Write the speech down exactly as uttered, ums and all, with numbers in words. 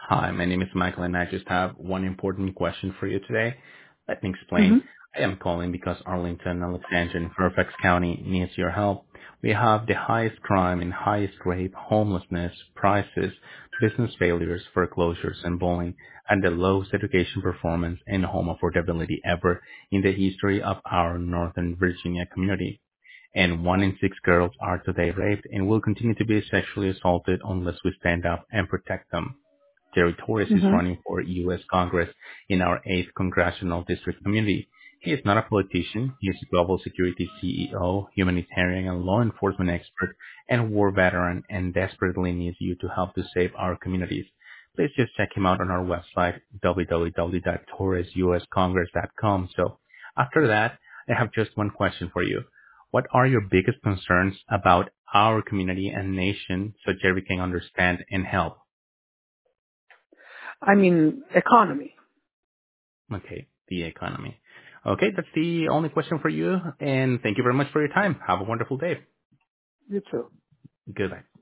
Hi, my name is Michael, and I just have one important question for you today. Let me hmm explain. I am calling because Arlington, Alexandria, and Fairfax County needs your help. We have the highest crime and highest rape, homelessness, prices, business failures, foreclosures, and bullying, and the lowest education performance and home affordability ever in the history of our Northern Virginia community. And one in six girls are today raped and will continue to be sexually assaulted unless we stand up and protect them. Jerry Torres is hmm running for U S. Congress in our eighth Congressional District community. He is not a politician. He is a global security C E O, humanitarian and law enforcement expert, and war veteran, and desperately needs you to help to save our communities. Please just check him out on our website, w w w dot torres u s congress dot com. So after that, I have just one question for you. What are your biggest concerns about our community and nation so Jerry can understand and help? I mean, economy. Okay, the economy. Okay, that's the only question for you, and thank you very much for your time. Have a wonderful day. You too. Goodbye.